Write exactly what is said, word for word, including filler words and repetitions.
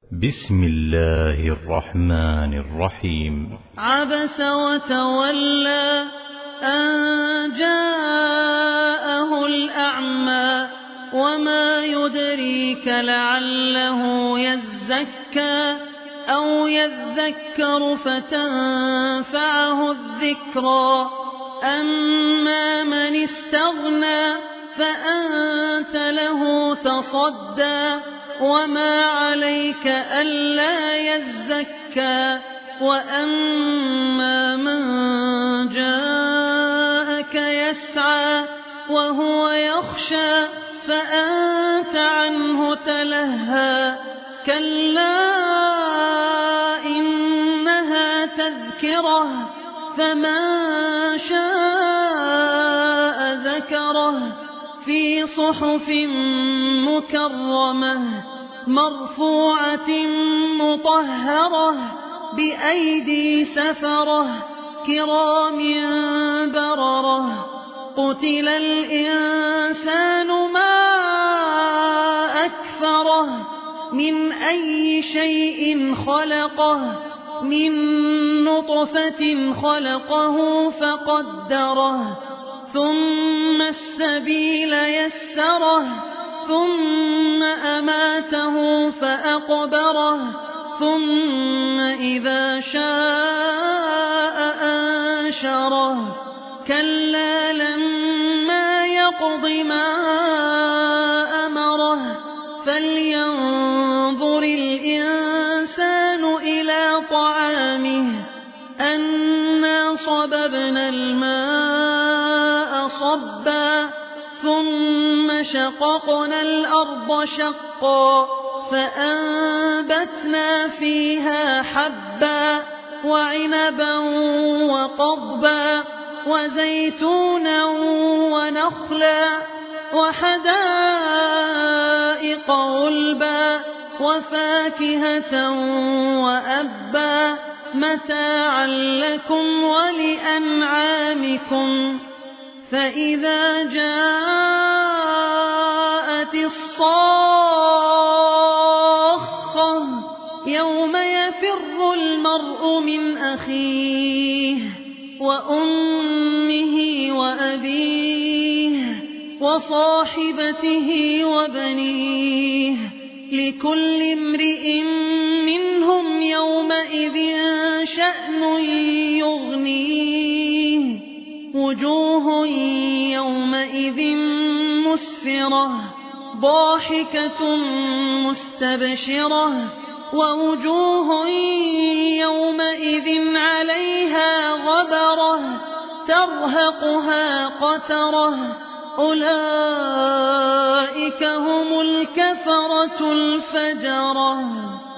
بسم الله الرحمن الرحيم. عبس وتولى أن جاءه الأعمى وما يدريك لعله يزكى أو يذكر فتنفعه الذكرى أما من استغنى فأنت له تصدى وما عليك ألا يزكى وأما من جاءك يسعى وهو يخشى فأنت عنه تلهى كلا إنها تذكرة فمن شاء ذكره في صحف مكرمة مرفوعة مطهرة بأيدي سفرة كرام بررة قتل الإنسان ما أكفره من أي شيء خلقه من نطفة خلقه فقدره ثم السبيل يسره ثم أماته فأقبره ثم إذا شاء أنشره كلا لما يقض ما أمره فلينظر الإنسان إلى طعامه أنا صببنا الماء صبا ثم شققنا الأرض شقا فأنبتنا فيها حبا وعنبا وقضبا وزيتونا ونخلا وحدائق غلبا وفاكهة وأبا متاعا لكم ولأنعامكم فإذا جاءت الصاخة يوم يفر المرء من أخيه وأمه وأبيه وصاحبته وبنيه لكل امرئ منهم يومئذ شأن يغنيه وجوه يومئذ مسفرة ضاحكة مستبشرة ووجوه يومئذ عليها غبرة ترهقها قترة أولئك هم الكفرة الفجرة.